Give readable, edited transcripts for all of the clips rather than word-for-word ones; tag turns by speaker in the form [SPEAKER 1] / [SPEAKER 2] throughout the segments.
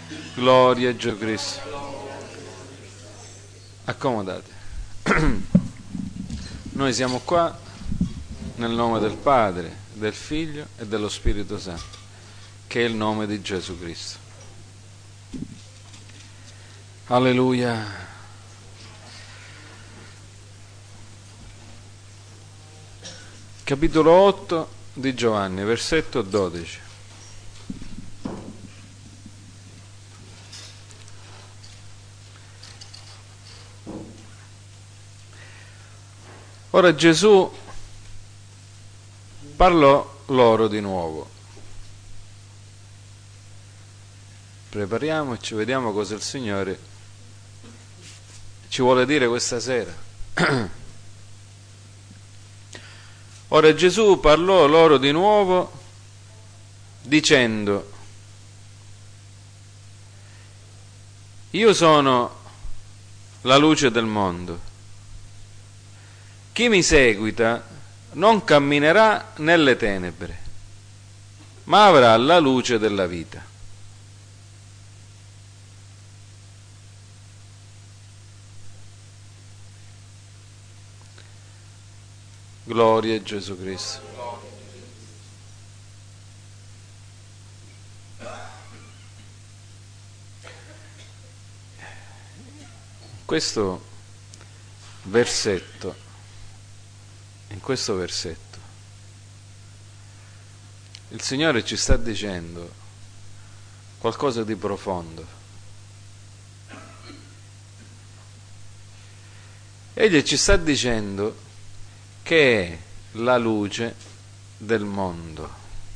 [SPEAKER 1] Gloria a Gesù Cristo. Accomodate. Noi siamo qua nel nome del Padre, del Figlio e dello Spirito Santo, che è il nome di Gesù Cristo. Alleluia. Capitolo 8 di Giovanni, versetto 12. Ora Gesù parlò loro di nuovo. Prepariamoci, vediamo cosa il Signore ci vuole dire questa sera. Ora Gesù parlò loro di nuovo dicendo: io sono la luce del mondo. Chi mi seguita non camminerà nelle tenebre, ma avrà la luce della vita. Gloria a Gesù Cristo. In questo versetto, il Signore ci sta dicendo qualcosa di profondo. Egli ci sta dicendo che è la luce del mondo.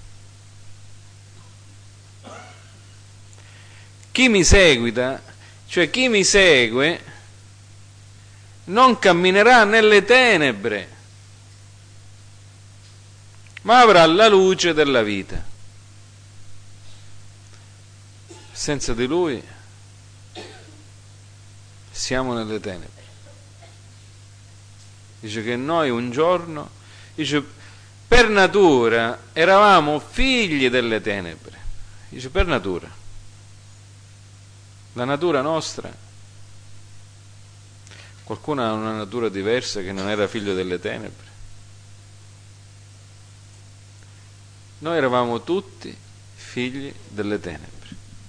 [SPEAKER 1] Chi mi seguita, cioè chi mi segue, non camminerà nelle tenebre, ma avrà la luce della vita. Senza di Lui siamo nelle tenebre. Dice che noi un giorno, dice, per natura eravamo figli delle tenebre. Dice per natura. La natura nostra, qualcuno ha una natura diversa che non era figlio delle tenebre. Noi eravamo tutti figli delle tenebre.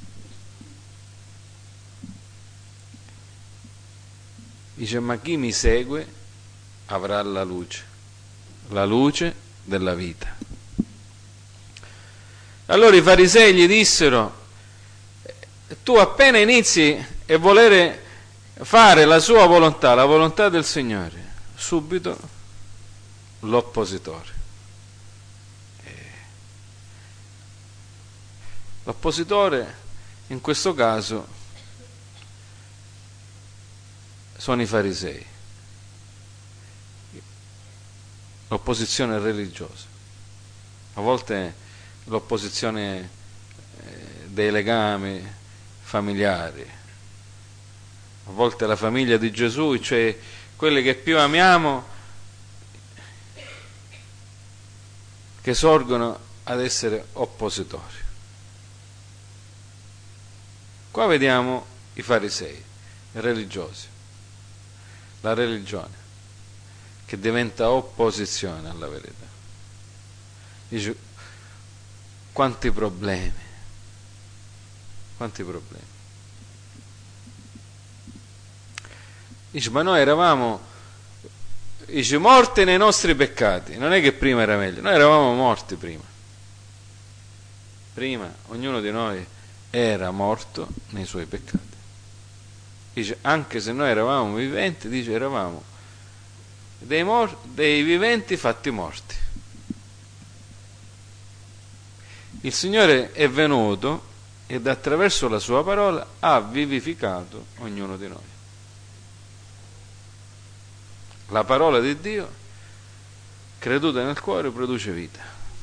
[SPEAKER 1] Dice, ma chi mi segue avrà la luce della vita. Allora i farisei gli dissero: tu appena inizi a volere fare la sua volontà, la volontà del Signore, subito l'oppositore. L'oppositore in questo caso sono i farisei, l'opposizione religiosa, a volte l'opposizione dei legami familiari, a volte la famiglia di Gesù, cioè quelli che più amiamo, che sorgono ad essere oppositori. Qua vediamo i farisei, i religiosi, la religione che diventa opposizione alla verità. Dice, quanti problemi. Dice, ma noi eravamo, dice, morti nei nostri peccati. Non è che prima era meglio, noi eravamo morti prima ognuno di noi era morto nei suoi peccati. Dice, anche se noi eravamo viventi, dice, eravamo dei viventi fatti morti. Il Signore è venuto ed attraverso la sua parola ha vivificato ognuno di noi. La parola di Dio, creduta nel cuore, produce vita.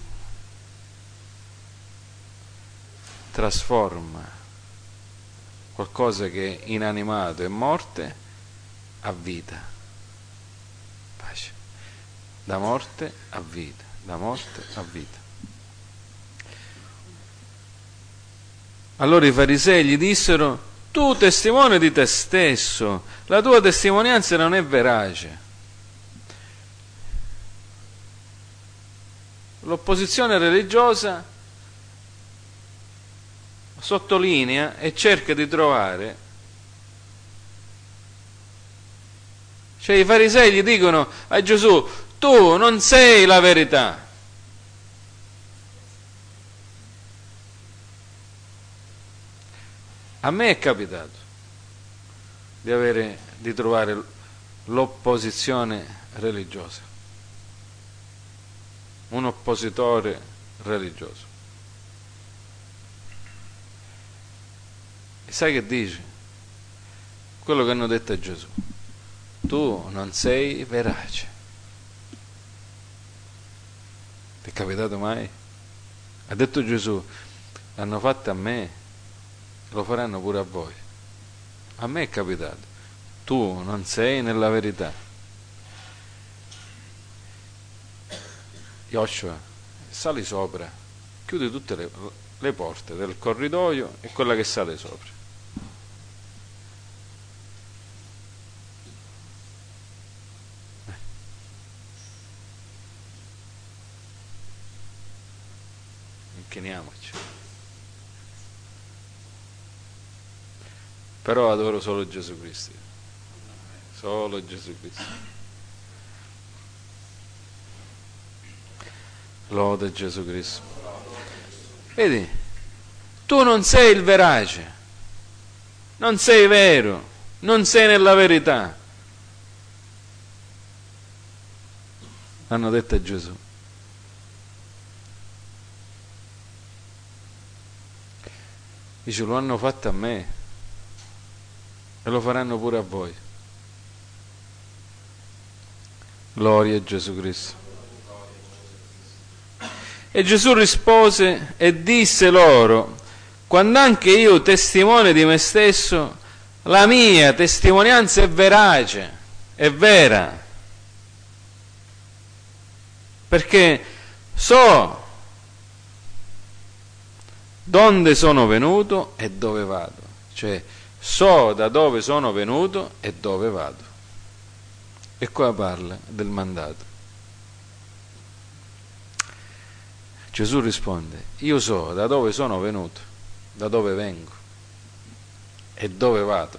[SPEAKER 1] Trasforma qualcosa che è inanimato e morte a vita. Pace. Da morte a vita, da morte a vita. Allora i farisei gli dissero: tu testimoni di te stesso, la tua testimonianza non è verace. L'opposizione religiosa sottolinea e cerca di trovare, cioè i farisei gli dicono a Gesù: tu non sei la verità. A me è capitato di trovare l'opposizione religiosa, un oppositore religioso. E sai che dice? Quello che hanno detto a Gesù: tu non sei verace. Ti è capitato mai? Ha detto Gesù: l'hanno fatto a me, lo faranno pure a voi. A me è capitato: tu non sei nella verità. Joshua, sali sopra, chiudi tutte le porte del corridoio e quella che sale sopra. Inchiniamoci. Però adoro solo Gesù Cristo. Solo Gesù Cristo. Lode Gesù Cristo. Vedi, tu non sei il verace, non sei vero, non sei nella verità. Hanno detto a Gesù. Dice: lo hanno fatto a me e lo faranno pure a voi. Gloria a Gesù Cristo. E Gesù rispose e disse loro: quando anche io testimone di me stesso, la mia testimonianza è verace, è vera, perché so donde sono venuto e dove vado, cioè so da dove sono venuto e dove vado. E qua parla del mandato. Gesù risponde: io so da dove sono venuto, da dove vengo e dove vado.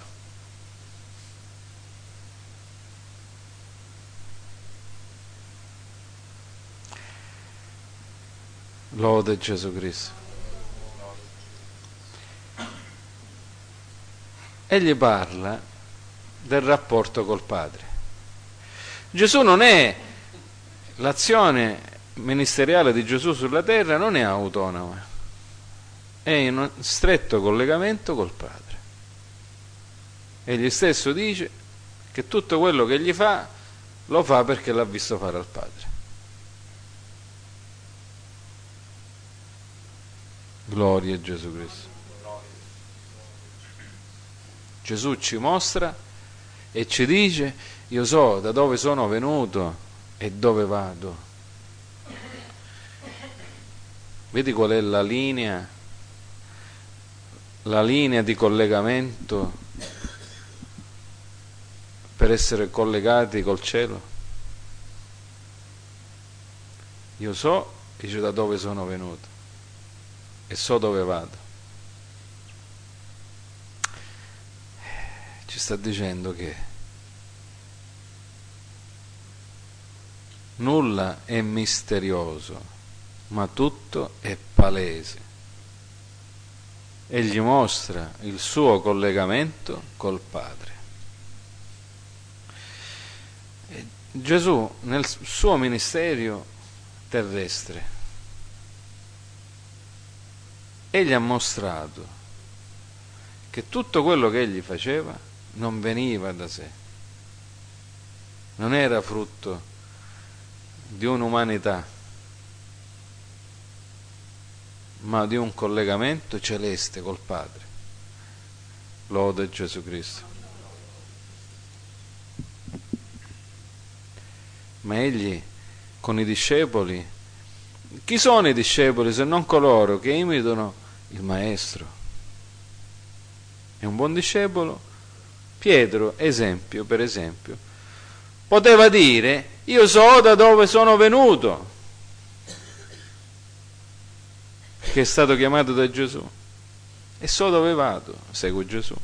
[SPEAKER 1] Lode Gesù Cristo. Egli parla del rapporto col Padre. Gesù non è, l'azione ministeriale di Gesù sulla terra non è autonoma, è in un stretto collegamento col Padre. Egli stesso dice che tutto quello che gli fa lo fa perché l'ha visto fare al Padre. Gloria a Gesù Cristo. Gesù ci mostra e ci dice: io so da dove sono venuto e dove vado. Vedi qual è la linea di collegamento per essere collegati col cielo? Io so, dice, da dove sono venuto e so dove vado. Ci sta dicendo che nulla è misterioso, ma tutto è palese. Egli mostra il suo collegamento col Padre. E Gesù nel suo ministero terrestre, egli ha mostrato che tutto quello che egli faceva non veniva da sé, non era frutto di un'umanità, ma di un collegamento celeste col Padre. Lode Gesù Cristo. Ma egli con i discepoli, chi sono i discepoli se non coloro che imitano il Maestro? è un buon discepolo, Pietro, per esempio, poteva dire: io so da dove sono venuto, che è stato chiamato da Gesù, e so dove vado, seguo Gesù.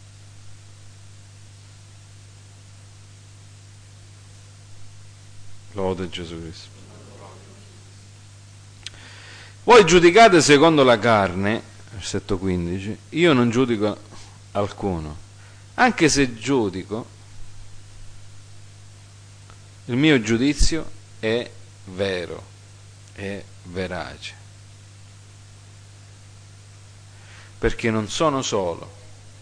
[SPEAKER 1] Lode Gesù Cristo. Voi giudicate secondo la carne, versetto 15, io non giudico alcuno, anche se giudico, il mio giudizio è vero, è verace, perché non sono solo,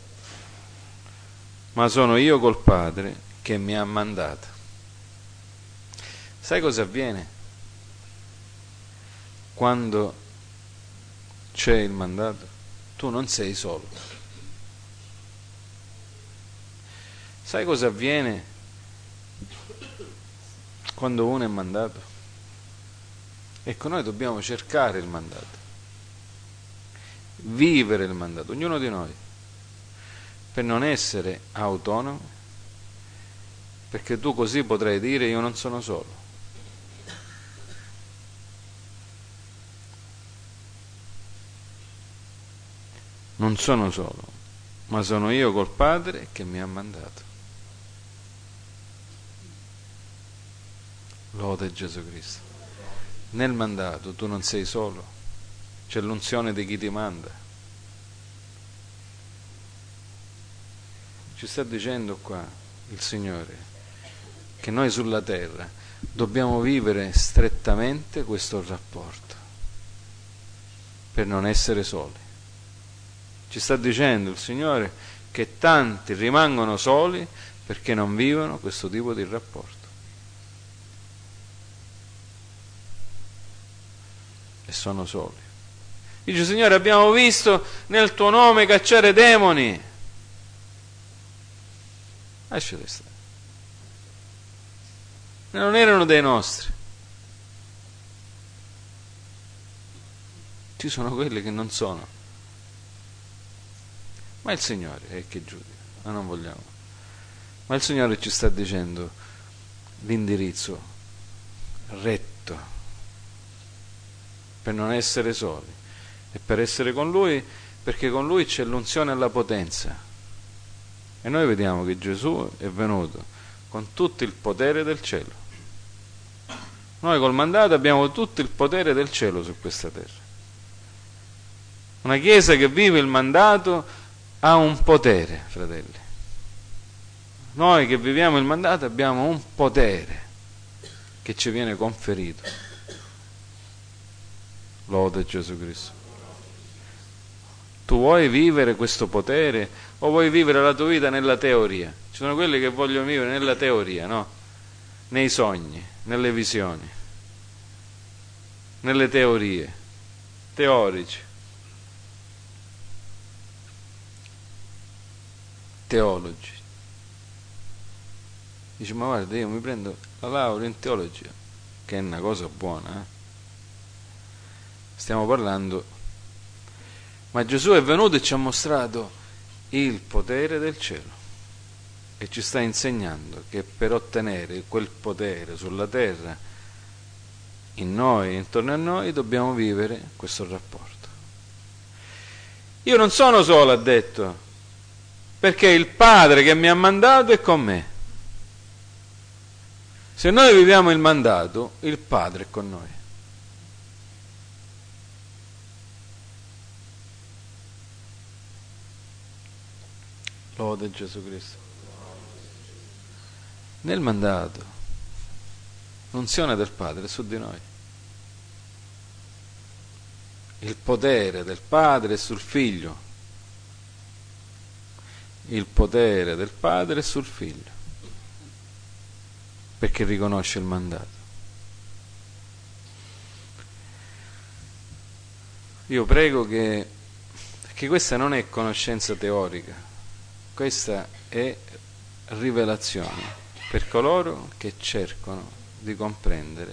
[SPEAKER 1] ma sono io col Padre che mi ha mandato. Sai cosa avviene quando c'è il mandato? Tu non sei solo. Sai cosa avviene quando uno è mandato? Ecco, noi dobbiamo cercare il mandato, vivere il mandato, ognuno di noi, per non essere autonomi, perché tu così potrai dire: io non sono solo. Non sono solo, ma sono io col Padre che mi ha mandato. Lode Gesù Cristo. Nel mandato tu non sei solo, c'è l'unzione di chi ti manda. Ci sta dicendo qua il Signore che noi sulla terra dobbiamo vivere strettamente questo rapporto per non essere soli. Ci sta dicendo il Signore che tanti rimangono soli perché non vivono questo tipo di rapporto. E sono soli. Dice: Signore, abbiamo visto nel tuo nome cacciare demoni. Lasciali stare. Non erano dei nostri. Ci sono quelli che non sono. Ma il Signore è che giudica, ma non vogliamo. Ma il Signore ci sta dicendo l'indirizzo retto per non essere soli e per essere con Lui, perché con Lui c'è l'unzione alla potenza. E noi vediamo che Gesù è venuto con tutto il potere del cielo. Noi col mandato abbiamo tutto il potere del cielo su questa terra. Una Chiesa che vive il mandato ha un potere, fratelli. Noi che viviamo il mandato abbiamo un potere che ci viene conferito. Lode Gesù Cristo. Tu vuoi vivere questo potere o vuoi vivere la tua vita nella teoria? Ci sono quelli che vogliono vivere nella teoria, no? Nei sogni, nelle visioni, nelle teorie, teorici. Teologi. Dice: ma guarda, io mi prendo la laurea in teologia, che è una cosa buona, Stiamo parlando, ma Gesù è venuto e ci ha mostrato il potere del cielo e ci sta insegnando che per ottenere quel potere sulla terra, in noi, intorno a noi, dobbiamo vivere questo rapporto. Io non sono solo, ha detto, perché il Padre che mi ha mandato è con me. Se noi viviamo il mandato, il Padre è con noi. Lode Gesù Cristo. Nel mandato, l'unzione del Padre è su di noi. Il potere del Padre è sul Figlio. Il potere del Padre è sul Figlio, perché riconosce il mandato. Io prego che questa non è conoscenza teorica, questa è rivelazione per coloro che cercano di comprendere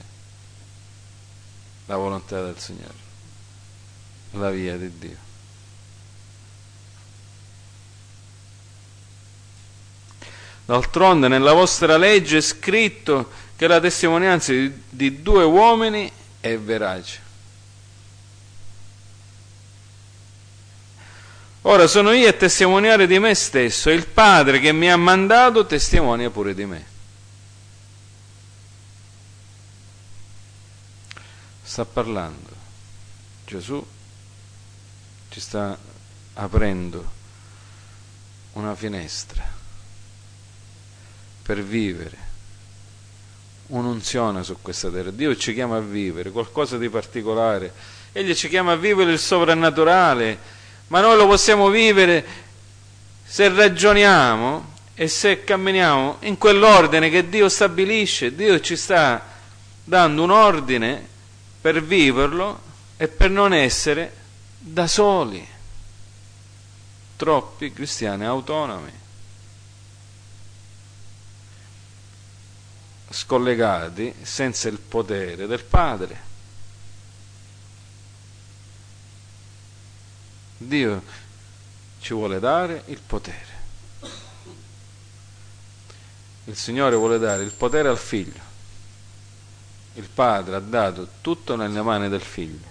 [SPEAKER 1] la volontà del Signore, la via di Dio. D'altronde nella vostra legge è scritto che la testimonianza di due uomini è verace. Ora sono io a testimoniare di me stesso, e il Padre che mi ha mandato testimonia pure di me. Sta parlando. Gesù ci sta aprendo una finestra per vivere un'unzione su questa terra. Dio ci chiama a vivere qualcosa di particolare. Egli ci chiama a vivere il sovrannaturale, ma noi lo possiamo vivere se ragioniamo e se camminiamo in quell'ordine che Dio stabilisce. Dio ci sta dando un ordine per viverlo e per non essere da soli. Troppi cristiani autonomi, scollegati, senza il potere del Padre. Dio ci vuole dare il potere. Il Signore vuole dare il potere al Figlio. Il Padre ha dato tutto nelle mani del Figlio.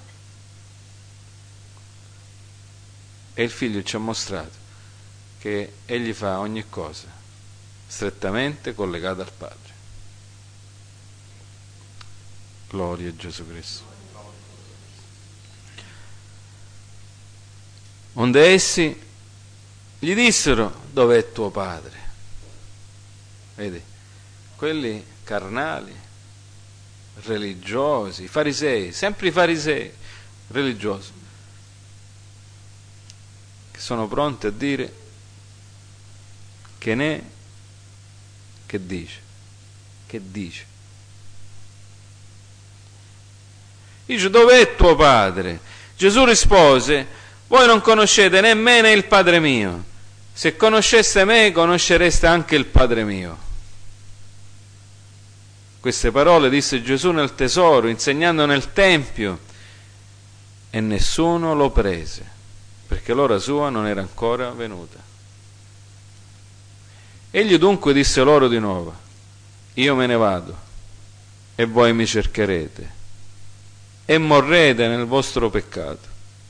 [SPEAKER 1] E il Figlio ci ha mostrato che Egli fa ogni cosa strettamente collegata al Padre. Gloria a Gesù Cristo. Onde essi gli dissero: dov'è tuo padre? Vedi, quelli carnali, religiosi, farisei, sempre i farisei religiosi, che sono pronti a dire che ne, che dice, dice, dov'è tuo padre? Gesù rispose: voi non conoscete né me né il Padre mio. Se conosceste me, conoscereste anche il Padre mio. Queste parole disse Gesù nel tesoro, insegnando nel tempio, e nessuno lo prese, perché l'ora sua non era ancora venuta. Egli dunque disse loro di nuovo: io me ne vado, e voi mi cercherete, e morrete nel vostro peccato.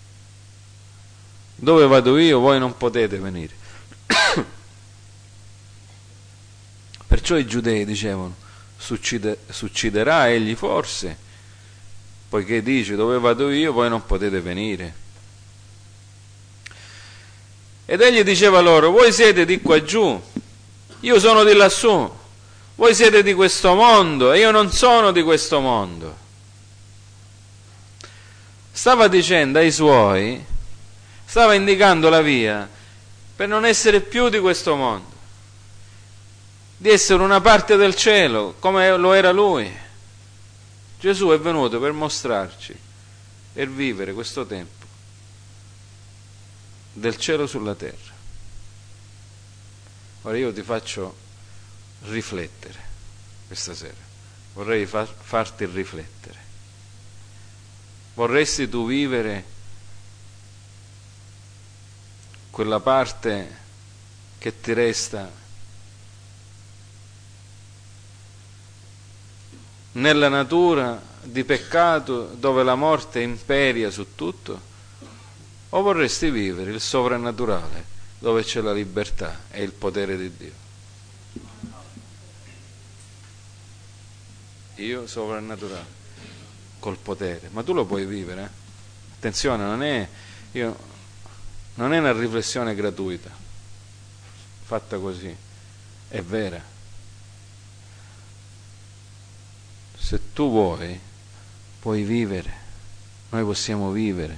[SPEAKER 1] Dove vado io, voi non potete venire. Perciò i giudei dicevano: succederà egli forse, poiché dice: dove vado io, voi non potete venire. Ed egli diceva loro: voi siete di qua giù, io sono di lassù. Voi siete di questo mondo e io non sono di questo mondo. Stava dicendo ai suoi, stava indicando la via per non essere più di questo mondo, di essere una parte del cielo come lo era lui. Gesù è venuto per mostrarci e vivere questo tempo del cielo sulla terra. Ora io ti faccio riflettere questa sera, vorrei farti riflettere. Vorresti tu vivere quella parte che ti resta nella natura di peccato dove la morte imperia su tutto, o vorresti vivere il sovrannaturale dove c'è la libertà e il potere di Dio? Io sovrannaturale col potere, ma tu lo puoi vivere, eh? Attenzione, non è una riflessione gratuita fatta così, è vera. Se tu vuoi, puoi vivere, noi possiamo vivere.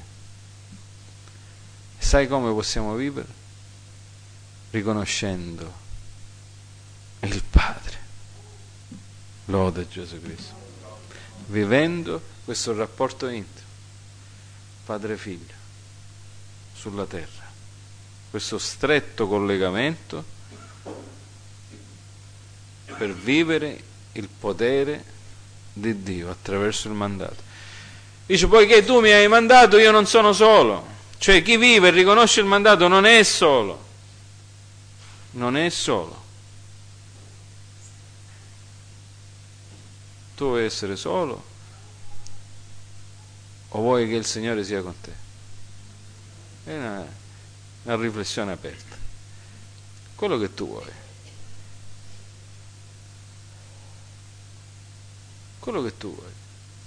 [SPEAKER 1] Sai come possiamo vivere? Riconoscendo il Padre. Lode Gesù Cristo. Vivendo questo rapporto intimo, padre-figlio, sulla terra. Questo stretto collegamento per vivere il potere di Dio attraverso il mandato. Dice: poiché tu mi hai mandato, io non sono solo. Cioè chi vive e riconosce il mandato non è solo. Non è solo. Tu vuoi essere solo o vuoi che il Signore sia con te? È una riflessione aperta. Quello che tu vuoi. Quello che tu vuoi.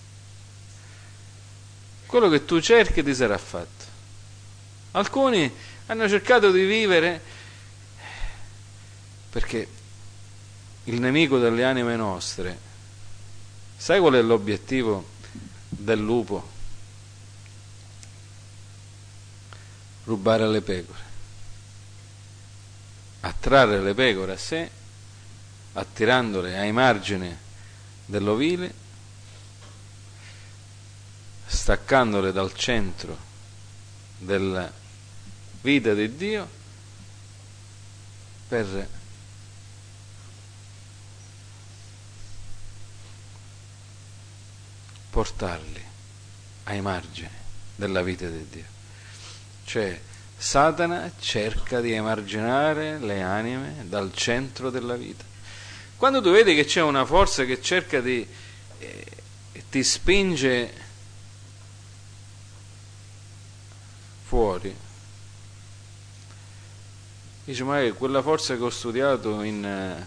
[SPEAKER 1] Quello che tu cerchi ti sarà fatto. Alcuni hanno cercato di vivere perché il nemico delle anime nostre, sai qual è l'obiettivo del lupo? Rubare le pecore, attrarre le pecore a sé, attirandole ai margini dell'ovile, staccandole dal centro della vita di Dio per portarli ai margini della vita di Dio. Cioè Satana cerca di emarginare le anime dal centro della vita. Quando tu vedi che c'è una forza che cerca di ti spinge fuori, dice: ma è quella forza che ho studiato in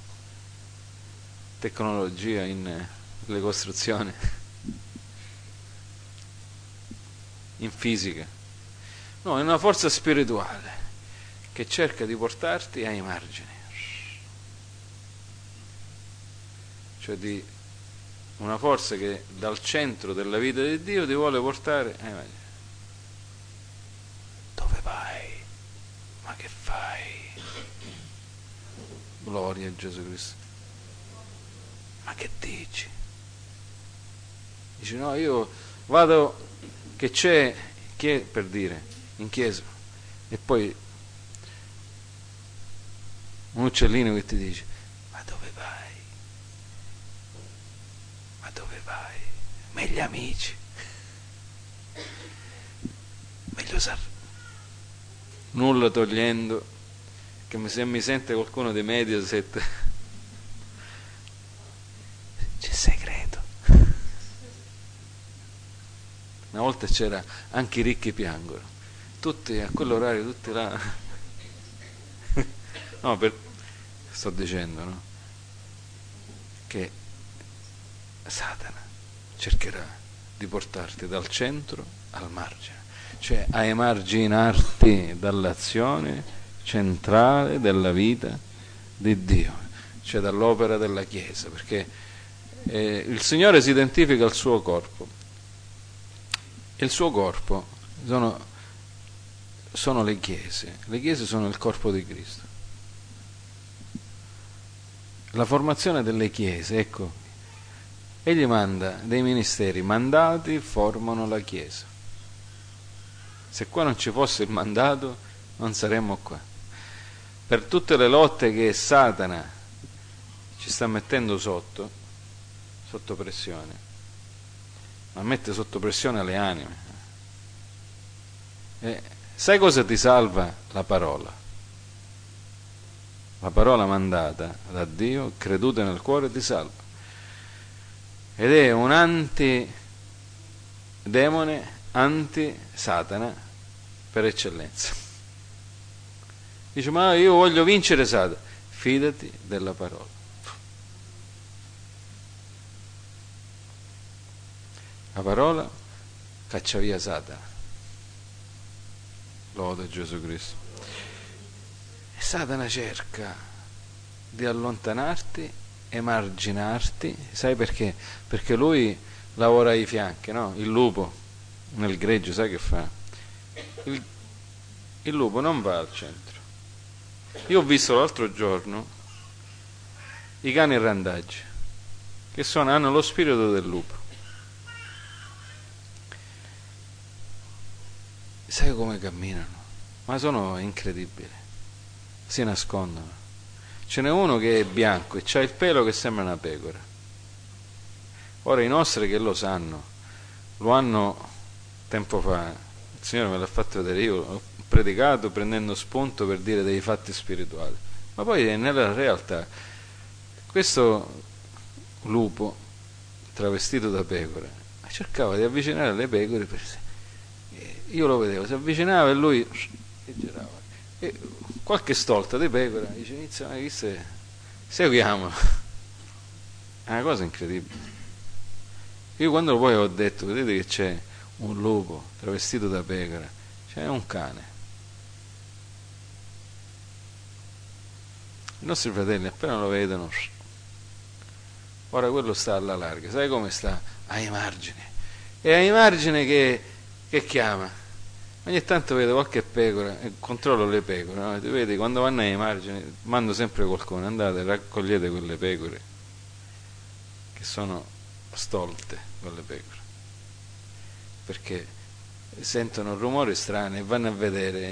[SPEAKER 1] tecnologia, in le costruzioni, in fisica. No, è una forza spirituale che cerca di portarti ai margini, cioè di una forza che dal centro della vita di Dio ti vuole portare ai margini. Dove vai? Ma che fai? Gloria a Gesù Cristo. Ma che dici? Dice: no, io vado, che c'è, per dire, in chiesa, e poi un uccellino che ti dice: ma dove vai? Ma dove vai? Meglio amici, meglio nulla togliendo che se mi sente qualcuno dei Mediaset c'è segreto. Una volta c'era anche i ricchi piangono, tutti a quell'orario, tutti là. No, sto dicendo, no? Che Satana cercherà di portarti dal centro al margine, cioè a emarginarti dall'azione centrale della vita di Dio, cioè dall'opera della Chiesa, perché il Signore si identifica al suo corpo, e il suo corpo sono le chiese sono il corpo di Cristo. La formazione delle chiese, ecco, egli manda dei ministeri, mandati formano la Chiesa. Se qua non ci fosse il mandato non saremmo qua. Per tutte le lotte che Satana ci sta mettendo sotto pressione, ma mette sotto pressione le anime. Sai cosa ti salva? La parola. La parola mandata da Dio, creduta nel cuore, ti salva. Ed è un anti-demone, anti-Satana per eccellenza. Dice: ma io voglio vincere Satana. Fidati della parola. La parola caccia via Satana. Lode Gesù Cristo. E Satana cerca di allontanarti, emarginarti. Sai perché? Perché lui lavora ai fianchi, no? Il lupo nel greggio, sai che fa? Il lupo non va al centro. Io ho visto l'altro giorno i cani randaggi che hanno lo spirito del lupo. Sai come camminano? Ma sono incredibili. Si nascondono. Ce n'è uno che è bianco e c'ha il pelo che sembra una pecora. Ora i nostri che lo sanno, lo hanno tempo fa, il Signore me l'ha fatto vedere, io ho predicato prendendo spunto per dire dei fatti spirituali, ma poi nella realtà questo lupo travestito da pecora, cercava di avvicinare le pecore, io lo vedevo, si avvicinava e lui girava, e qualche stolta di pecora dice: inizia, ma chi sei? Seguiamolo. È una cosa incredibile. Io quando poi ho detto: vedete che c'è un lupo travestito da pecora, c'è un cane. I nostri fratelli appena lo vedono, ora quello sta alla larga, sai come sta? Ai margini. E ai margini che chiama. Ogni tanto vedo qualche pecora e controllo le pecore, no? Vedi, quando vanno ai margini mando sempre qualcuno: andate, raccogliete quelle pecore che sono stolte, quelle pecore, perché sentono rumori strani e vanno a vedere,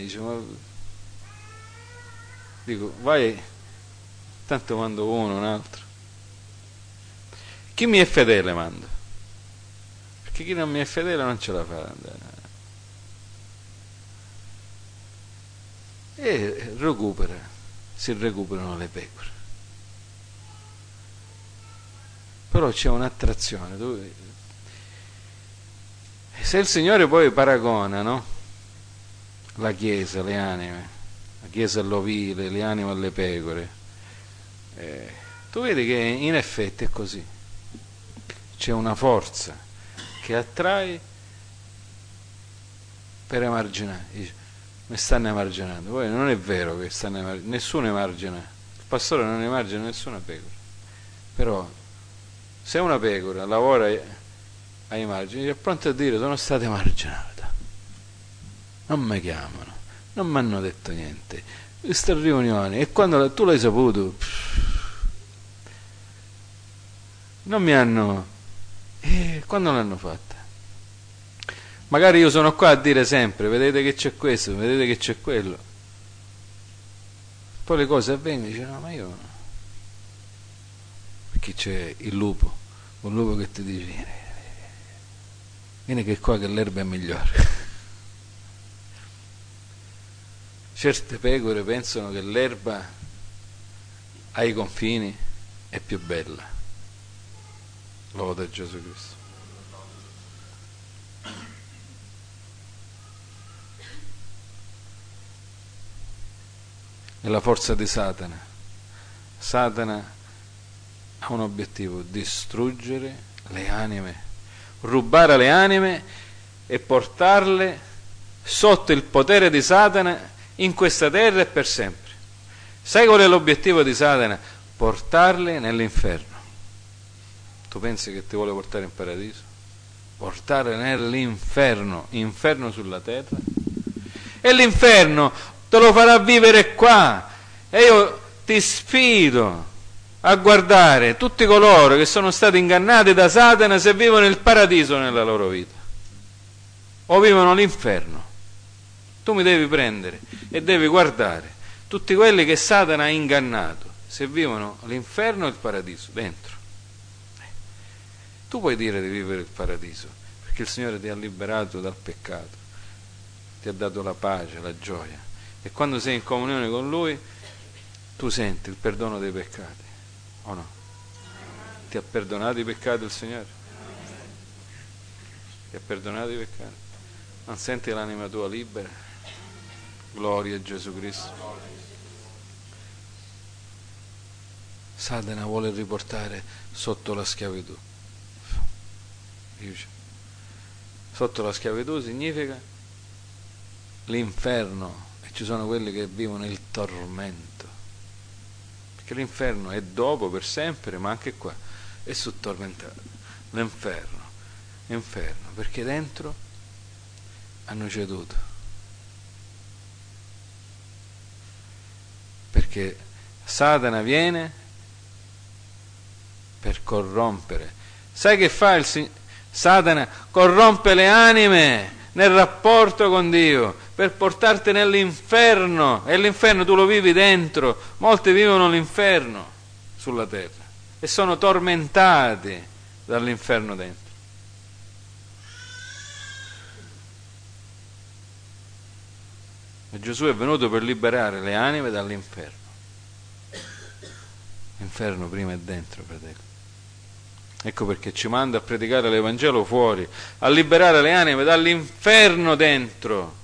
[SPEAKER 1] dico: vai, tanto mando uno, un altro. Chi mi è fedele mando, perché chi non mi è fedele non ce la fa ad andare. E si recuperano le pecore. Però c'è un'attrazione. Se il Signore poi paragona, no? La Chiesa, le anime, la Chiesa all'ovile, le anime alle pecore, tu vedi che in effetti è così. C'è una forza che attrae per emarginare. Dice: mi stanno emarginando. Poi non è vero che stanno emarginando, nessuno emargina, il pastore non emargina nessuna pecora. Però se una pecora lavora ai margini, è pronto a dire: sono stata emarginata, non mi chiamano, non mi hanno detto niente, queste riunioni, e quando tu l'hai saputo non mi hanno, quando l'hanno fatta? Magari io sono qua a dire sempre: vedete che c'è questo, vedete che c'è quello, poi le cose avvengono e dice: no, ma io, perché c'è il lupo, un lupo che ti dice: vieni che qua che l'erba è migliore. Certe pecore pensano che l'erba ai confini è più bella. Lode Gesù Cristo. È la forza di Satana. Satana ha un obiettivo: distruggere le anime, rubare le anime e portarle sotto il potere di Satana in questa terra e per sempre. Sai qual è l'obiettivo di Satana? Portarle nell'inferno. Tu pensi che ti vuole portare in paradiso? Portare nell'inferno, inferno sulla terra. E l'inferno te lo farà vivere qua. E io ti sfido a guardare tutti coloro che sono stati ingannati da Satana se vivono il paradiso nella loro vita o vivono l'inferno. Tu mi devi prendere e devi guardare tutti quelli che Satana ha ingannato, se vivono l'inferno o il paradiso dentro. Tu puoi dire di vivere il paradiso perché il Signore ti ha liberato dal peccato, ti ha dato la pace, la gioia, e quando sei in comunione con Lui tu senti il perdono dei peccati, o no? Ti ha perdonato i peccati il Signore? Ti ha perdonato i peccati? Non senti l'anima tua libera? Gloria a Gesù Cristo. Satana vuole riportare sotto la schiavitù. Sotto la schiavitù significa l'inferno, e ci sono quelli che vivono il tormento, perché l'inferno è dopo per sempre, ma anche qua è sottormentato. L'inferno, perché dentro hanno ceduto, perché Satana viene per corrompere. Sai che fa il Signore? Satana corrompe le anime nel rapporto con Dio per portarti nell'inferno, e l'inferno tu lo vivi dentro. Molti vivono l'inferno sulla terra e sono tormentati dall'inferno dentro. E Gesù è venuto per liberare le anime dall'inferno. L'inferno prima è dentro, fratello. Ecco perché ci manda a predicare l'Evangelo fuori, a liberare le anime dall'inferno dentro.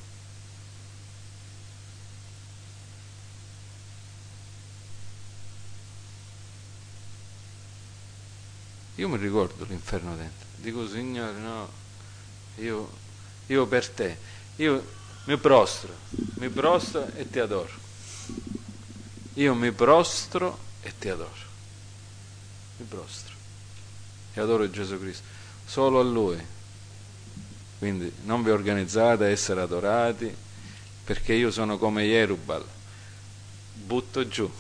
[SPEAKER 1] Io mi ricordo l'inferno dentro, dico Signore, no, io per te, io mi prostro e ti adoro. Io mi prostro e ti adoro. Mi prostro e adoro Gesù Cristo, solo a Lui. Quindi non vi organizzate a essere adorati, perché io sono come Jerubal, butto giù.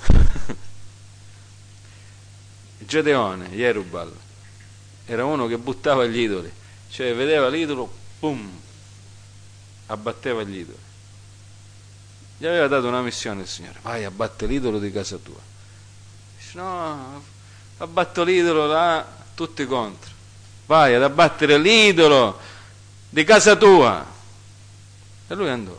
[SPEAKER 1] Gedeone, Jerubal, era uno che buttava gli idoli, cioè vedeva l'idolo, pum, abbatteva gli idoli. Gli aveva dato una missione il Signore: vai, abbatte l'idolo di casa tua. Dice: no, abbatto l'idolo là, tutti contro. Vai ad abbattere l'idolo di casa tua. E lui andò,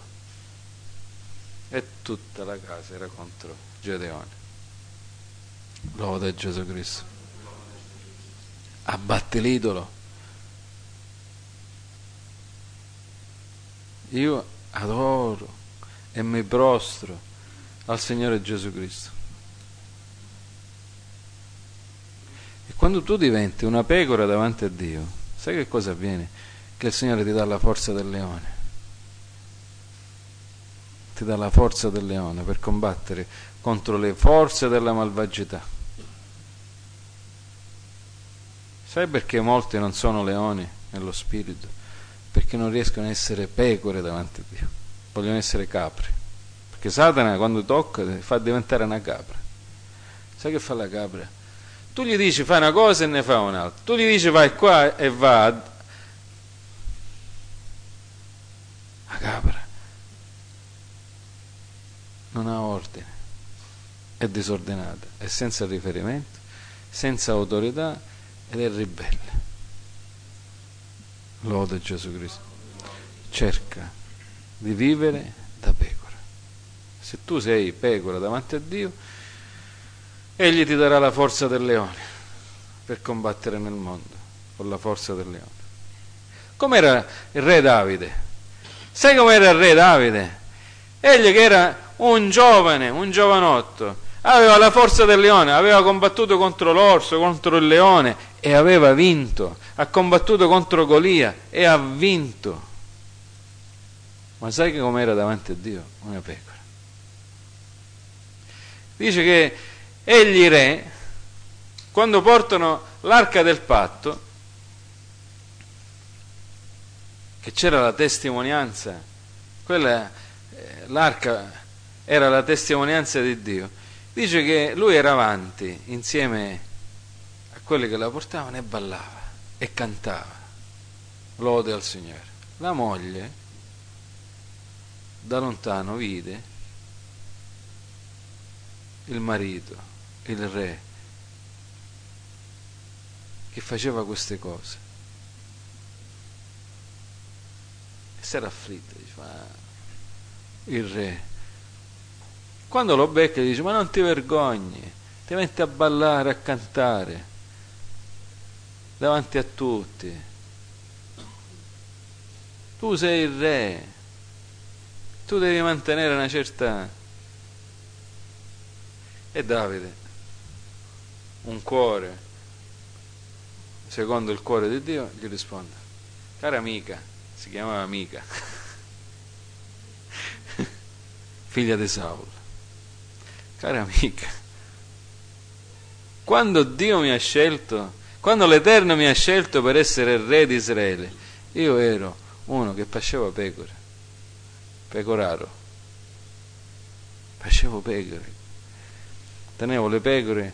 [SPEAKER 1] e tutta la casa era contro Gedeone. Lode Gesù Cristo. Abbatte l'idolo. Io adoro e mi prostro al Signore Gesù Cristo. E quando tu diventi una pecora davanti a Dio, sai che cosa avviene? Che il Signore ti dà la forza del leone. Ti dà la forza del leone per combattere contro le forze della malvagità. Sai perché molti non sono leoni nello spirito? Perché non riescono a essere pecore davanti a Dio, vogliono essere capre. Perché Satana quando tocca ti fa diventare una capra. Sai che fa la capra? Tu gli dici fai una cosa e ne fa un'altra, tu gli dici vai qua e va. La capra non ha ordine, è disordinata, è senza riferimento, senza autorità ed è ribelle. Lode Gesù Cristo. Cerca di vivere da pecora. Se tu sei pecora davanti a Dio, Egli ti darà la forza del leone per combattere nel mondo con la forza del leone. Com'era il re Davide? Sai com'era il re Davide? Egli che era un giovane, un giovanotto, aveva la forza del leone, aveva combattuto contro l'orso, contro il leone e aveva vinto. Ha combattuto contro Golia e ha vinto. Ma sai che com'era davanti a Dio? Una pecora. Dice che egli re, quando portano l'arca del patto, che c'era la testimonianza, l'arca era la testimonianza di Dio, dice che lui era avanti insieme a quelli che la portavano e ballava e cantava lode al Signore. La moglie da lontano vide il marito, il re, che faceva queste cose e si era afflitta, diceva, il re, quando lo becca dice: ma non ti vergogni, ti metti a ballare, a cantare davanti a tutti, tu sei il re, tu devi mantenere una certa. E Davide, un cuore secondo il cuore di Dio, gli risponde: cara amica, si chiamava Mica, figlia di Saul, cara amica, quando Dio mi ha scelto, quando l'Eterno mi ha scelto per essere il re di Israele, io ero uno che pasceva pecore, pecoraro, facevo pecore, tenevo le pecore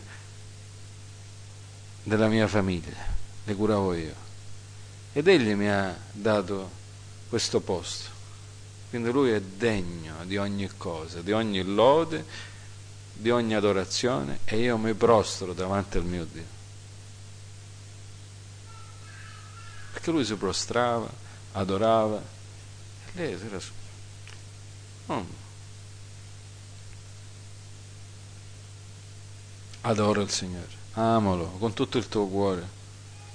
[SPEAKER 1] della mia famiglia, le curavo io, ed egli mi ha dato questo posto. Quindi lui è degno di ogni cosa, di ogni lode, di ogni adorazione, e io mi prostro davanti al mio Dio, perché lui si prostrava, adorava, e lei era adora il Signore, amalo con tutto il tuo cuore,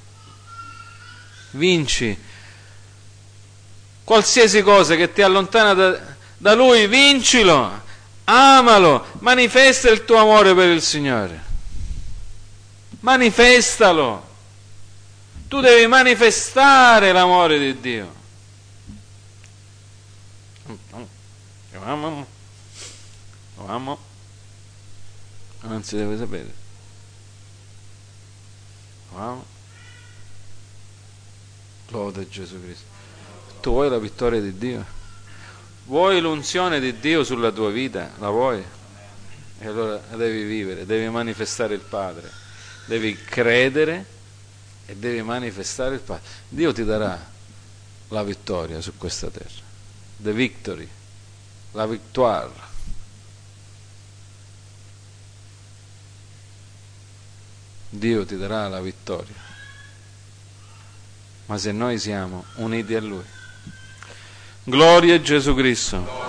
[SPEAKER 1] vinci qualsiasi cosa che ti allontana da Lui, vincilo, amalo, manifesta il tuo amore per il Signore, manifestalo. Tu devi manifestare l'amore di Dio. Lo amo, non si deve sapere. Lo amo. Lode Gesù Cristo. Tu vuoi la vittoria di Dio? Vuoi l'unzione di Dio sulla tua vita? La vuoi? E allora devi vivere, devi manifestare il Padre, devi credere e devi manifestare il Padre. Dio ti darà la vittoria su questa terra, the victory, la victoire. Dio ti darà la vittoria, ma se noi siamo uniti a Lui. Gloria a Gesù Cristo.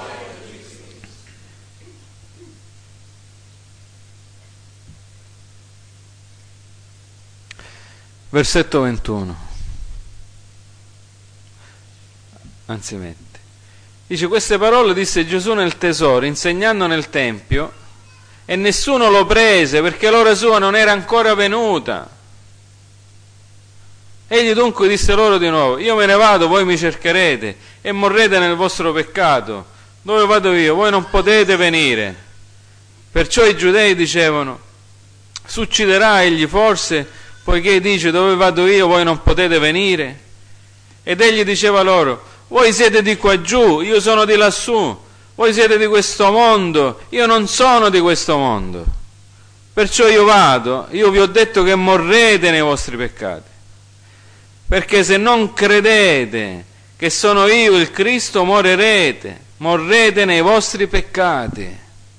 [SPEAKER 1] Versetto 21. Anzi, mette. Dice: queste parole disse Gesù nel tesoro, insegnando nel tempio, e nessuno lo prese, perché l'ora sua non era ancora venuta. Egli dunque disse loro di nuovo: io me ne vado, voi mi cercherete, e morrete nel vostro peccato. Dove vado io, voi non potete venire. Perciò i giudei dicevano: succederà egli forse, poiché dice: dove vado io, voi non potete venire? Ed egli diceva loro: voi siete di qua giù, io sono di lassù. Voi siete di questo mondo, io non sono di questo mondo. Perciò io vado, io vi ho detto che morrete nei vostri peccati. Perché se non credete che sono io il Cristo, morrete nei vostri peccati.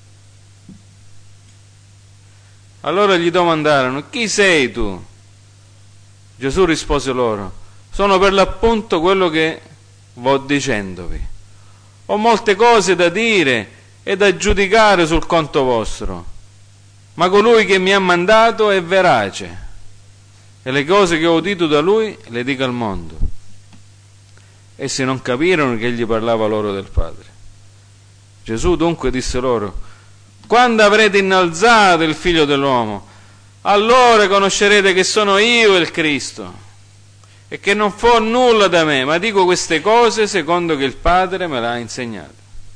[SPEAKER 1] Allora gli domandarono: chi sei tu? Gesù rispose loro: sono per l'appunto quello che vo dicendovi. Ho molte cose da dire e da giudicare sul conto vostro, ma colui che mi ha mandato è verace, e le cose che ho udito da lui le dico al mondo. Essi non capirono che egli parlava loro del Padre. Gesù dunque disse loro: quando avrete innalzato il Figlio dell'uomo, allora conoscerete che sono io il Cristo, e che non fo nulla da me, ma dico queste cose secondo che il Padre me l'ha insegnato.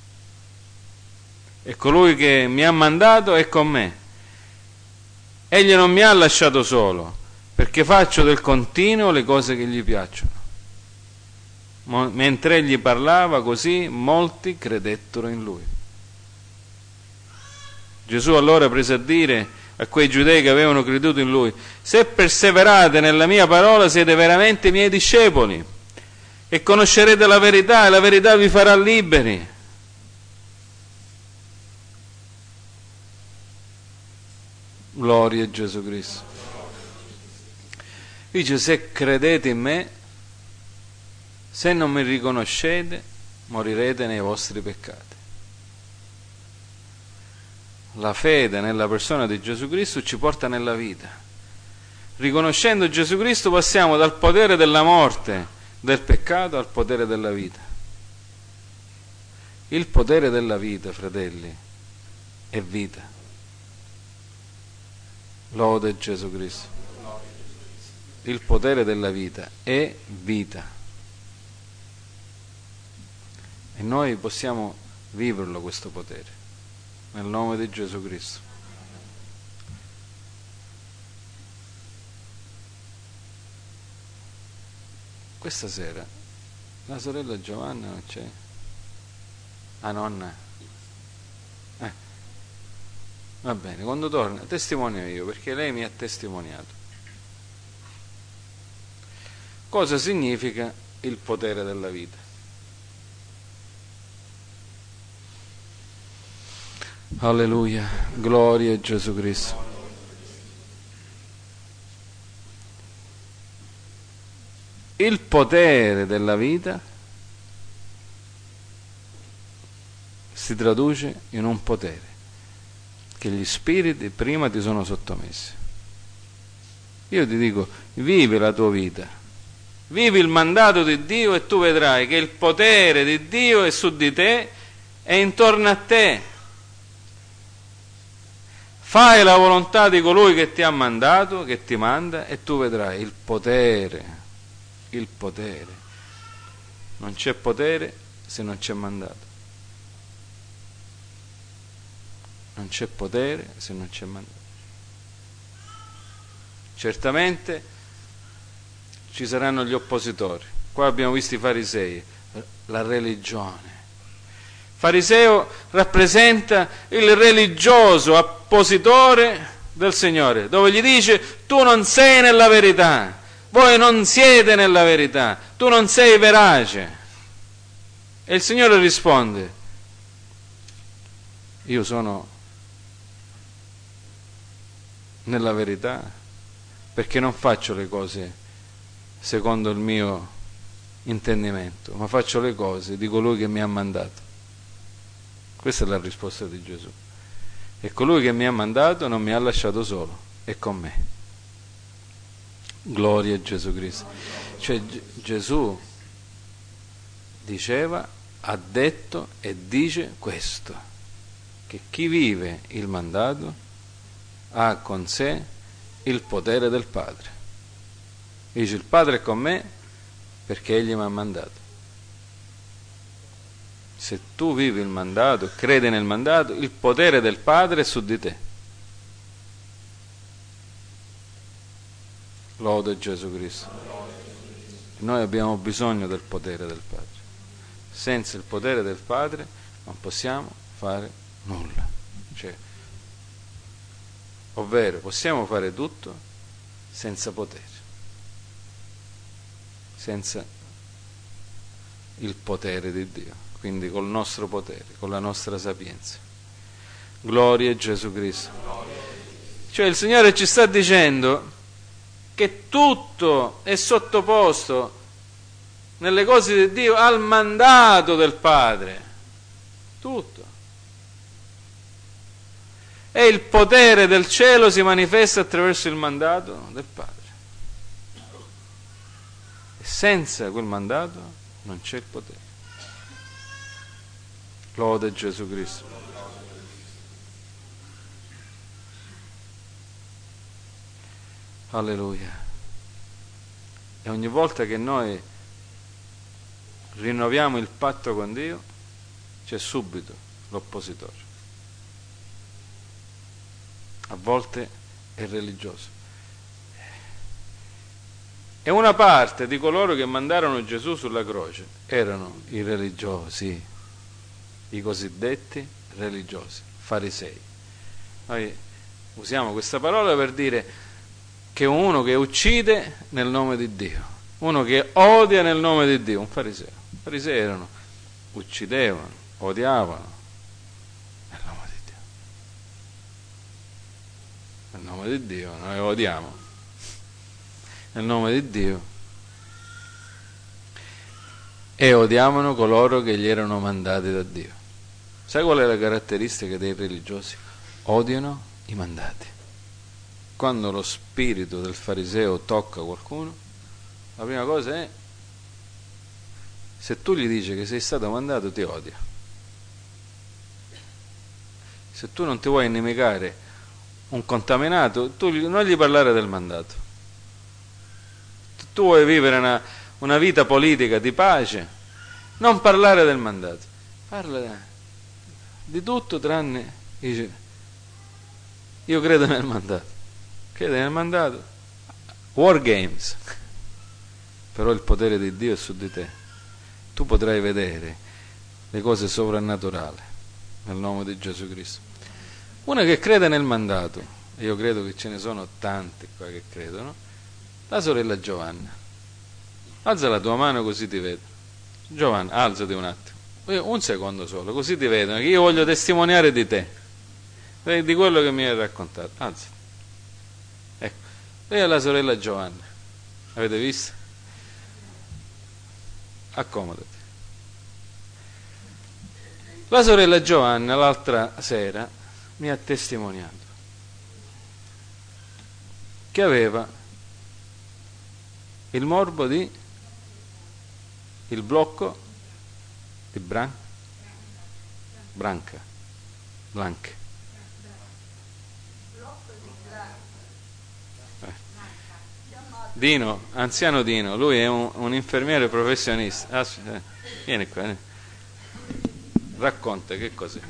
[SPEAKER 1] E colui che mi ha mandato è con me. Egli non mi ha lasciato solo, perché faccio del continuo le cose che gli piacciono. Mentre egli parlava così, molti credettero in lui. Gesù allora prese a dire a quei giudei che avevano creduto in lui: se perseverate nella mia parola siete veramente miei discepoli, e conoscerete la verità, e la verità vi farà liberi. Gloria a Gesù Cristo. Dice: se credete in me, se non mi riconoscete, morirete nei vostri peccati. La fede nella persona di Gesù Cristo ci porta nella vita. Riconoscendo Gesù Cristo passiamo dal potere della morte, del peccato, al potere della vita. Il potere della vita, fratelli, è vita. Lode Gesù Cristo. Il potere della vita è vita. E noi possiamo viverlo questo potere. Nel nome di Gesù Cristo. Questa sera la sorella Giovanna non c'è? Ah, nonna? Va bene, quando torna testimonio io, perché lei mi ha testimoniato. Cosa significa il potere della vita? Alleluia, gloria a Gesù Cristo. Il potere della vita si traduce in un potere che gli spiriti prima ti sono sottomessi. Io ti dico: vivi la tua vita Vivi il mandato di Dio e tu vedrai che il potere di Dio è su di te e intorno a te. Fai la volontà di colui che ti ha mandato, che ti manda, e tu vedrai il potere. Il potere. Non c'è potere se non c'è mandato. Non c'è potere se non c'è mandato. Certamente ci saranno gli oppositori. Qua abbiamo visto i farisei, la religione. Fariseo rappresenta il religioso oppositore del Signore, dove gli dice: tu non sei nella verità, voi non siete nella verità, tu non sei verace. E il Signore risponde: io sono nella verità perché non faccio le cose secondo il mio intendimento, ma faccio le cose di colui che mi ha mandato. Questa è la risposta di Gesù. E colui che mi ha mandato non mi ha lasciato solo, è con me. Gloria a Gesù Cristo. Cioè Gesù diceva, ha detto e dice questo, che chi vive il mandato ha con sé il potere del Padre. Dice: il Padre è con me perché Egli mi ha mandato. Se tu vivi il mandato e credi nel mandato, il potere del Padre è su di te. Lode Gesù Cristo. Noi abbiamo bisogno del potere del Padre. Senza il potere del Padre non possiamo fare nulla. Cioè, ovvero, possiamo fare tutto senza potere, senza il potere di Dio. Quindi col nostro potere, con la nostra sapienza. Gloria a Gesù Cristo. Cioè il Signore ci sta dicendo che tutto è sottoposto nelle cose di Dio al mandato del Padre. Tutto. E il potere del cielo si manifesta attraverso il mandato del Padre. E senza quel mandato non c'è il potere. Lode Gesù Cristo. Alleluia. E ogni volta che noi rinnoviamo il patto con Dio, c'è subito l'oppositore. A volte è religioso. E una parte di coloro che mandarono Gesù sulla croce erano i religiosi, i cosiddetti religiosi, farisei. Noi usiamo questa parola per dire che uno che uccide nel nome di Dio, uno che odia nel nome di Dio, un fariseo. I farisei uccidevano, odiavano nel nome di Dio. Nel nome di Dio noi odiamo, nel nome di Dio, e odiavano coloro che gli erano mandati da Dio. Sai qual è la caratteristica dei religiosi? Odiano i mandati. Quando lo spirito del fariseo tocca qualcuno, la prima cosa è: se tu gli dici che sei stato mandato, ti odia. Se tu non ti vuoi inimicare un contaminato, tu non gli parlare del mandato. Tu vuoi vivere una vita politica di pace, non parlare del mandato. Parla di tutto tranne, dice: io credo nel mandato. Crede nel mandato. War games. Però il potere di Dio è su di te. Tu potrai vedere le cose sovrannaturali nel nome di Gesù Cristo. Una che crede nel mandato, e io credo che ce ne sono tante qua che credono, la sorella Giovanna. Alza la tua mano così ti vedo. Giovanna, alzati un attimo, un secondo solo, così ti vedono, che io voglio testimoniare di te, di quello che mi hai raccontato. Alzati. Ecco, lei è la sorella Giovanna. Avete visto? Accomodati. La sorella Giovanna l'altra sera mi ha testimoniato che aveva il morbo di il blocco di Blanca. Dino, anziano Dino, lui è un infermiere professionista. Vieni qua, racconta che cos'è.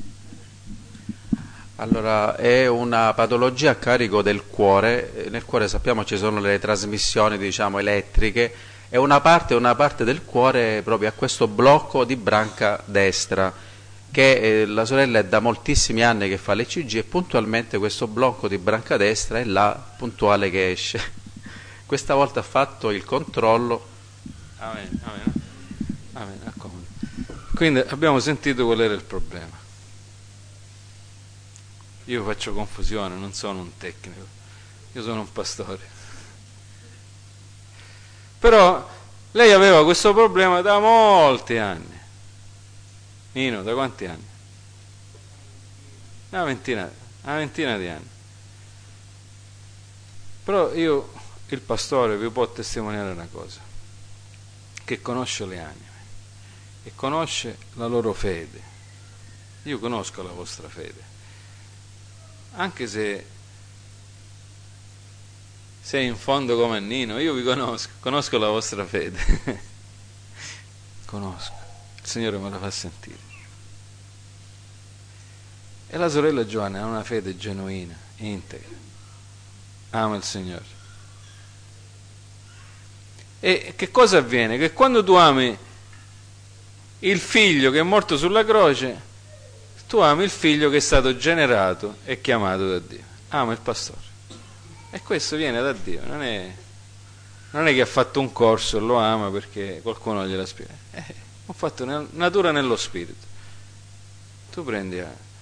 [SPEAKER 2] Allora, è una patologia a carico del cuore. Nel cuore sappiamo ci sono le trasmissioni, diciamo, elettriche, e una parte del cuore proprio ha questo blocco di branca destra, che la sorella è da moltissimi anni che fa l'ECG e puntualmente questo blocco di branca destra è là puntuale che esce. Questa volta ha fatto il controllo.
[SPEAKER 1] Amen. Accomodo. Quindi abbiamo sentito qual era il problema. Io faccio confusione, non sono un tecnico, io sono un pastore. Però lei aveva questo problema da molti anni. Nino, da quanti anni? Una ventina di anni. Però io, il pastore, vi può testimoniare una cosa, che conosce le anime e conosce la loro fede. Io conosco la vostra fede, anche se sei in fondo come Nino, io vi conosco la vostra fede. Conosco, il Signore me la fa sentire. E la sorella Giovanna ha una fede genuina, integra, ama il Signore. E che cosa avviene? Che quando tu ami il figlio che è morto sulla croce, tu ami il figlio che è stato generato e chiamato da Dio. Ama il pastore. E questo viene da Dio, non è che ha fatto un corso e lo ama perché qualcuno gliela spiega. Ho fatto natura nello spirito. Tu prendi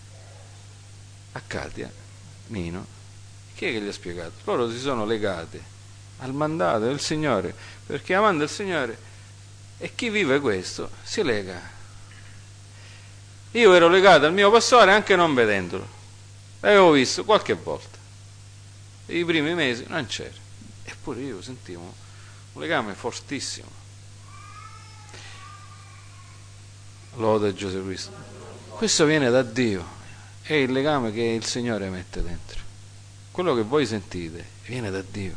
[SPEAKER 1] a Katia, Nino, chi è che gli ha spiegato? Loro si sono legati al mandato del Signore, perché amando il Signore, e chi vive questo si lega. Io ero legato al mio pastore anche non vedendolo, l'avevo visto qualche volta, i primi mesi non c'era, eppure io sentivo un legame fortissimo. Lode a Gesù Cristo. Questo viene da Dio, è il legame che il Signore mette dentro. Quello che voi sentite viene da Dio.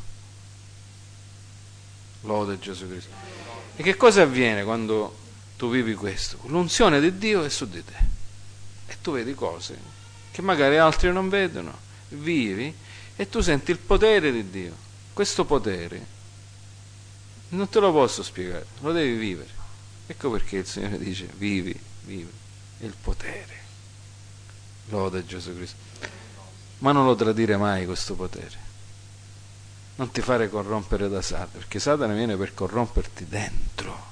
[SPEAKER 1] Lode a Gesù Cristo. E che cosa avviene quando tu vivi questo? L'unzione di Dio è su di te e tu vedi cose che magari altri non vedono, vivi e tu senti il potere di Dio. Questo potere non te lo posso spiegare, lo devi vivere. Ecco perché il Signore dice vivi il potere. Lode a Gesù Cristo. Ma non lo tradire mai questo potere, non ti fare corrompere da Satana, perché Satana viene per corromperti dentro.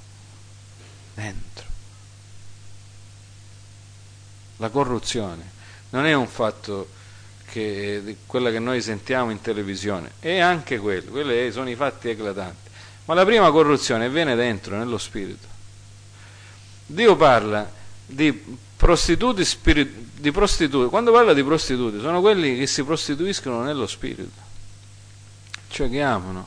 [SPEAKER 1] La corruzione non è un fatto che quella che noi sentiamo in televisione, è anche quelli sono i fatti eclatanti, ma la prima corruzione viene dentro, nello spirito. Dio parla di prostituti quando parla di prostituti sono quelli che si prostituiscono nello spirito, cioè che amano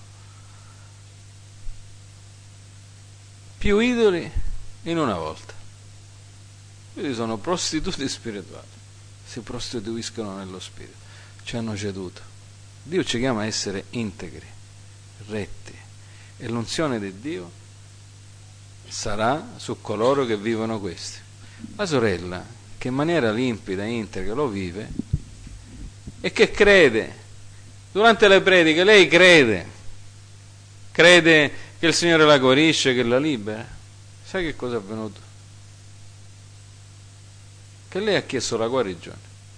[SPEAKER 1] più idoli in una volta. Quindi sono prostituti spirituali, si prostituiscono nello spirito, ci hanno ceduto. Dio ci chiama a essere integri, retti, e l'unzione di Dio sarà su coloro che vivono questi. La sorella, che in maniera limpida e integra lo vive e che crede, durante le prediche lei crede che il Signore la guarisce, che la libera. Sai che cosa è avvenuto? Che lei ha chiesto la guarigione,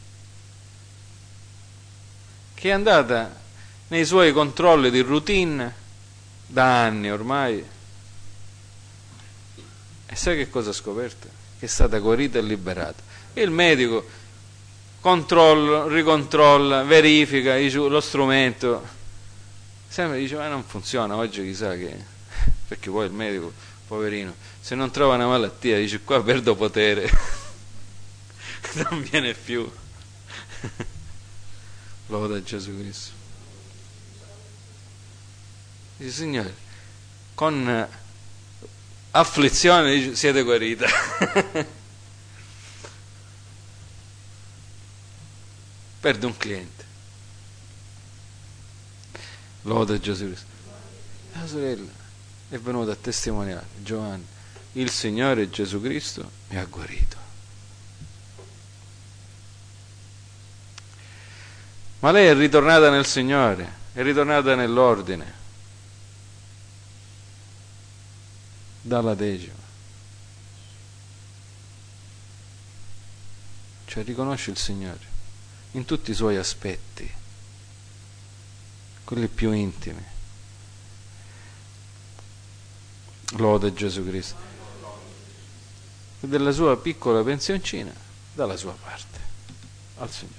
[SPEAKER 1] che è andata nei suoi controlli di routine da anni ormai, e sai che cosa ha scoperto? Che è stata guarita e liberata. E il medico controlla, ricontrolla, verifica, dice, lo strumento, sempre dice ma non funziona, oggi chissà che, perché poi il medico, poverino, se non trova una malattia dice qua perdo potere, non viene più. Lode a Gesù Cristo. Dice Signore, afflizione, dice, siete guarita. Perde un cliente. Lode Gesù Cristo. La sorella è venuta a testimoniare, Giovanni, il Signore Gesù Cristo mi ha guarito. Ma lei è ritornata nel Signore, è ritornata nell'ordine, dalla decima. Cioè riconosce il Signore in tutti i suoi aspetti, quelli più intimi. Lode Gesù Cristo. E della sua piccola pensioncina dalla sua parte al Signore,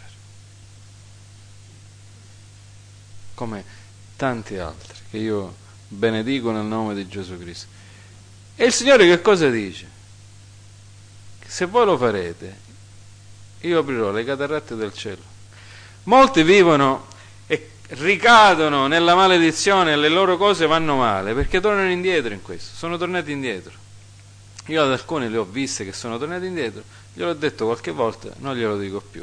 [SPEAKER 1] come tanti altri che io benedico nel nome di Gesù Cristo. E il Signore che cosa dice? Che se voi lo farete, io aprirò le cataratte del cielo. Molti vivono e ricadono nella maledizione, le loro cose vanno male perché tornano indietro in questo, sono tornati indietro. Io ad alcuni li ho viste che sono tornati indietro, gliel'ho detto qualche volta, non glielo dico più,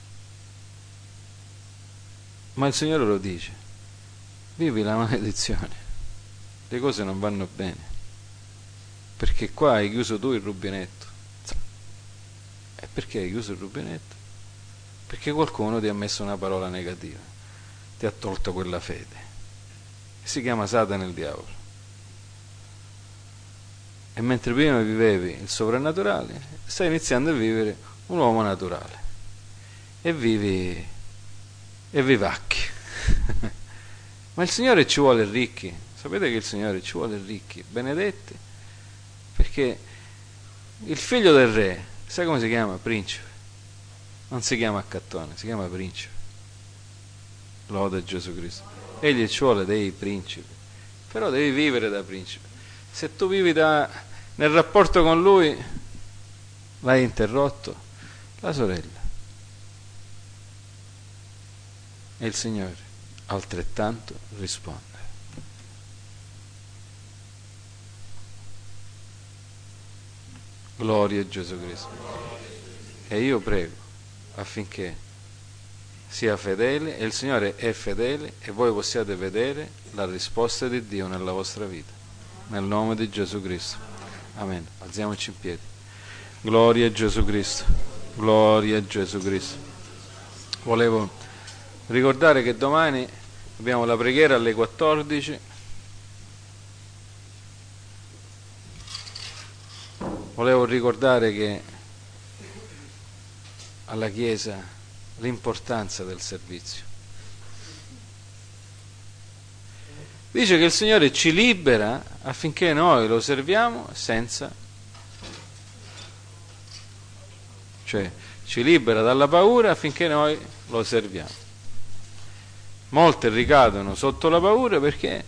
[SPEAKER 1] ma il Signore lo dice: vivi la maledizione, le cose non vanno bene perché qua hai chiuso tu il rubinetto. E perché hai chiuso il rubinetto? Perché qualcuno ti ha messo una parola negativa, ti ha tolto quella fede. Si chiama Satana, il diavolo. E mentre prima vivevi il soprannaturale, stai iniziando a vivere un uomo naturale e vivacchi. Ma il Signore ci vuole ricchi. Sapete che il Signore ci vuole ricchi, benedetti, perché il figlio del re, sai come si chiama? Principe. Non si chiama accattone, si chiama principe. Lode Gesù Cristo. Egli ci vuole dei principi, però devi vivere da principe. Se tu vivi nel rapporto con lui, l'hai interrotto, la sorella. E il Signore altrettanto risponde. Gloria a Gesù Cristo. E io prego affinché sia fedele, e il Signore è fedele, e voi possiate vedere la risposta di Dio nella vostra vita. Nel nome di Gesù Cristo. Amen. Alziamoci in piedi. Gloria a Gesù Cristo. Gloria a Gesù Cristo. Volevo ricordare che domani abbiamo la preghiera alle 14. Volevo ricordare che alla Chiesa l'importanza del servizio. Dice che il Signore ci libera affinché noi lo serviamo cioè ci libera dalla paura affinché noi lo serviamo. Molte ricadono sotto la paura perché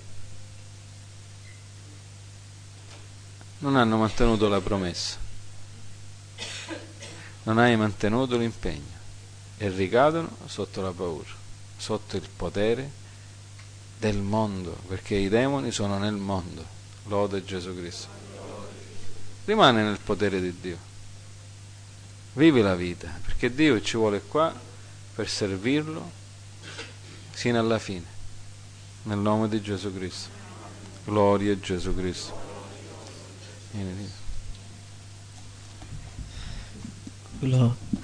[SPEAKER 1] non hanno mantenuto la promessa, non hai mantenuto l'impegno e ricadono sotto la paura, sotto il potere del mondo, perché i demoni sono nel mondo. Lode Gesù Cristo. Rimane nel potere di Dio, vivi la vita, perché Dio ci vuole qua per servirlo sino alla fine, nel nome di Gesù Cristo. Gloria a Gesù Cristo.
[SPEAKER 3] Gloria.